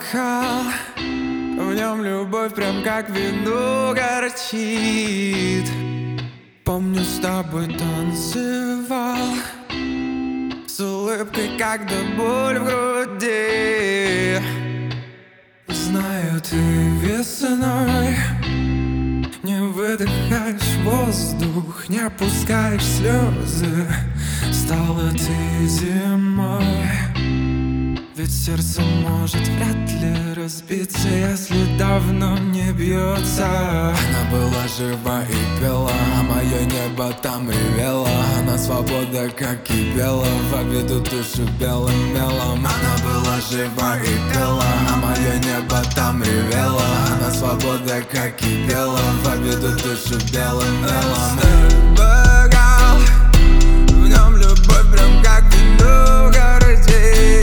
бокал, в нем любовь прям как вино горчит. Помню, с тобой танцевал, с улыбкой, когда боль в груди. Знаю, ты весной не выдыхаешь воздух, не опускаешь слезы. Стала ты зимой, ведь сердце может вряд ли разбиться, если давно не бьется. Она была жива и пела, а мое небо там ревело. Она свобода, как кипела, в обиду душу белым мелом. Она была жива и пела, а мое небо там ревело. Она свобода, как кипела, в обиду душу белым мелом. Бокал, в нем любовь прям как вино горчит.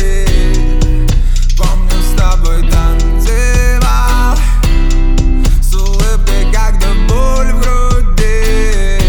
Помню, с тобой танцевал, с улыбкой, когда боль в груди.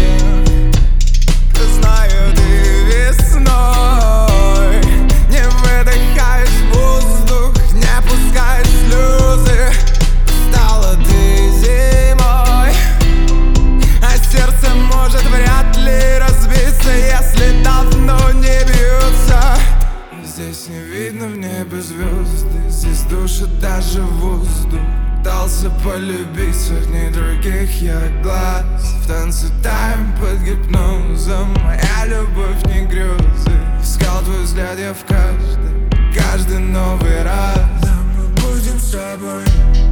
Знаю, ты весной не выдыхаешь воздух, не пускаешь слезы. Стала ты зимой, а сердце может вряд ли разбиться, если давно не бьется. Здесь не видно в небе звезды, здесь душит даже воздух. Дался полюбить сотни других я глаз. В танце таем под гипнозом, моя любовь не грезы. Искал твой взгляд я в каждый новый раз. Да мы будем с тобой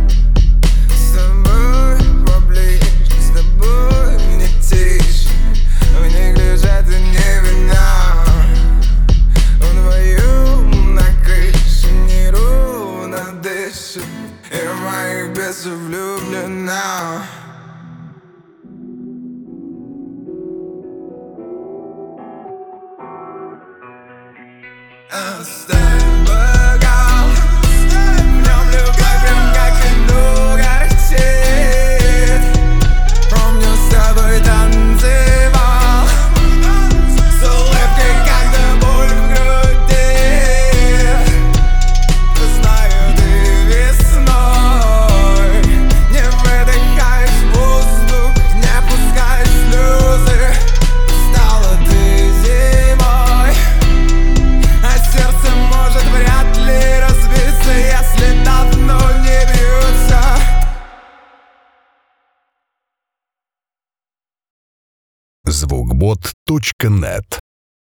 поближе, с тобой не тише. В них лежат и не вина. Вдвоем на крыше неровно дышит, и в моих бесов влюблена. Оставь бокал, в нем любовь прям как вино горчит. Помню, с тобой танцевал, с улыбкой, когда боль в груди. Знаю, ты весной не выдыхаешь воздух, не пускаешь слезы. Стала ты зимой, а сердце может вряд ли разбиться, если давно не бьется. Звукбот.нет